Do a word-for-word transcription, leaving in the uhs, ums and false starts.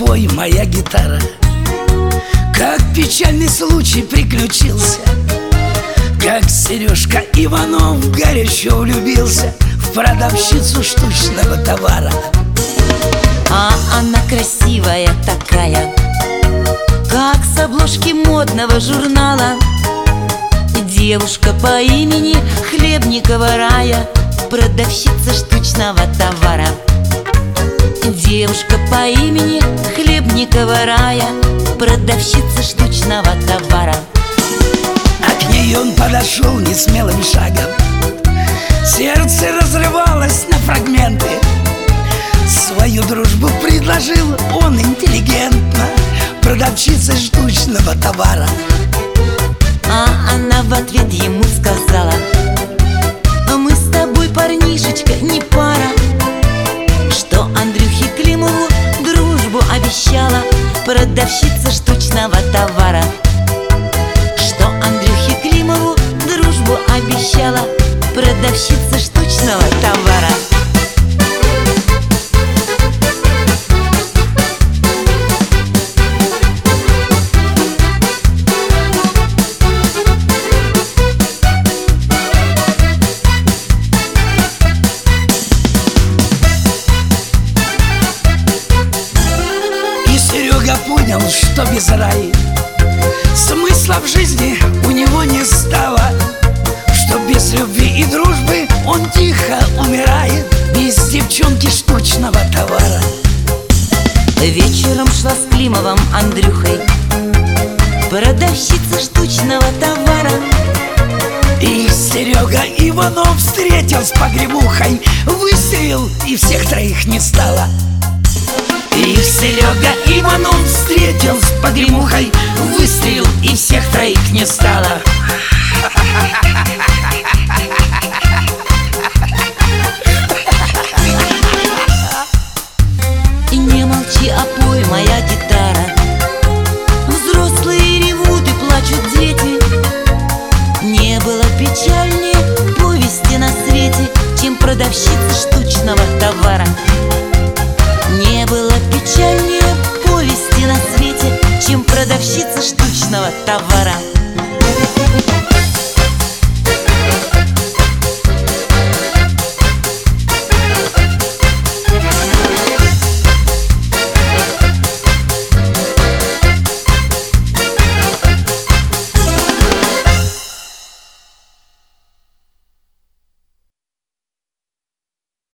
запой, моя гитара. Как печальный случай приключился, как Сережка Иванов горячо влюбился в продавщицу штучного товара. А она красивая такая, как с обложки модного журнала. Девушка по имени Хлебникова Рая, продавщица штучного товара. Девушка по имени Хлебникова Рая, продавщица штучного товара. А к ней он подошел несмелым шагом, сердце разрывалось на фрагменты. Свою дружбу предложил он интеллигентно продавщице штучного товара. А она в ответ ему сказала: мы с тобой, парнишечка, не пара. Что Андрюхе Климову дружбу обещала продавщица штучного товара. Что Андрюхе Климову дружбу обещала продавщица штучного товара. Серега понял, что без Раи смысла в жизни у него не стало, что без любви и дружбы он тихо умирает без девчонки штучного товара. Вечером шла с Климовым Андрюхой продавщица штучного товара. И Серега Иванов встретил с погремухой, выстрелил, и всех троих не стало. И Серега Иванов встретил с погремухой, выстрелил, и всех троих не стало.